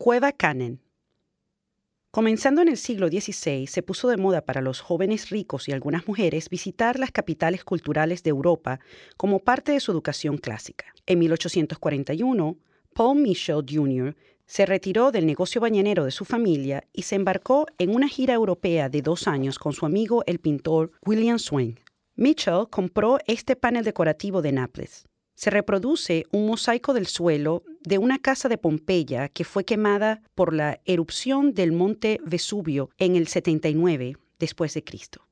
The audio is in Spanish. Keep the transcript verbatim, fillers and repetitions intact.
Cueva Cannon. Comenzando en el siglo dieciséis, se puso de moda para los jóvenes ricos y algunas mujeres visitar las capitales culturales de Europa como parte de su educación clásica. En mil ochocientos cuarenta y uno, Paul Mitchell junior se retiró del negocio bañanero de su familia y se embarcó en una gira europea de dos años con su amigo el pintor William Swain. Mitchell compró este panel decorativo de Nápoles. Se reproduce un mosaico del suelo de una casa de Pompeya que fue quemada por la erupción del monte Vesubio en el setenta y nueve después de Cristo.